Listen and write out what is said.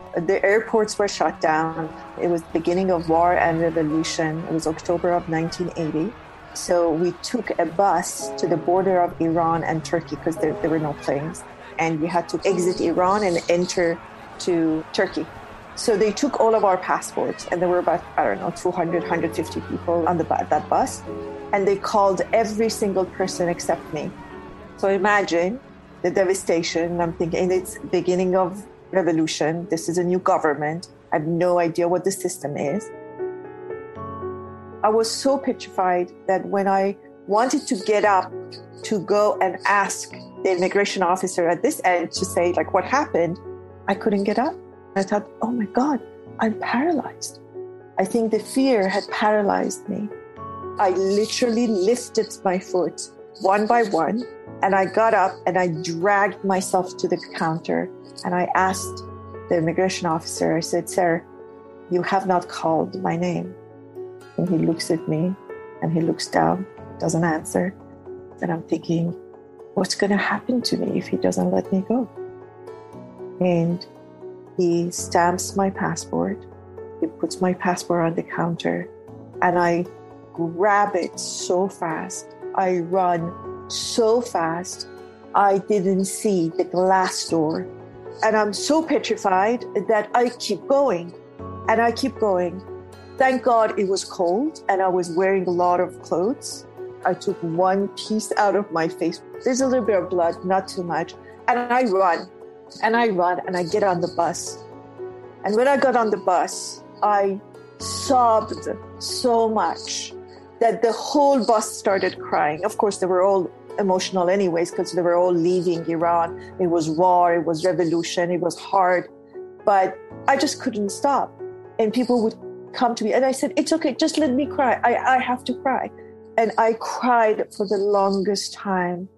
The airports were shut down. It was the beginning of war and revolution. It was October of 1980. So we took a bus to the border of Iran and Turkey because there were no planes. And we had to exit Iran and enter to Turkey. So they took all of our passports, and there were about, 200, 150 people on that bus. And they called every single person except me. So imagine the devastation. I'm thinking it's the beginning of revolution. This is a new government. I have no idea what the system is. I was so petrified that when I wanted to get up to go and ask the immigration officer at this end to say, like, what happened, I couldn't get up. I thought, oh my God, I'm paralyzed. I think the fear had paralyzed me. I literally lifted my foot one by one, and I got up and I dragged myself to the counter, and I asked the immigration officer, I said, sir, you have not called my name. And he looks at me and he looks down, doesn't answer. And I'm thinking, what's going to happen to me if he doesn't let me go? And he stamps my passport. He puts my passport on the counter, and I grab it so fast. I run so fast. I didn't see the glass door. And I'm so petrified that I keep going. And I keep going. Thank God it was cold and I was wearing a lot of clothes. I took one piece out of my face. There's a little bit of blood, not too much. And I run. And I run and I get on the bus. And when I got on the bus, I sobbed so much that the whole bus started crying. Of course, they were all emotional anyways because they were all leaving Iran. It was war, it was revolution, it was hard. But I just couldn't stop. And people would come to me and I said, it's okay, just let me cry. I have to cry. And I cried for the longest time.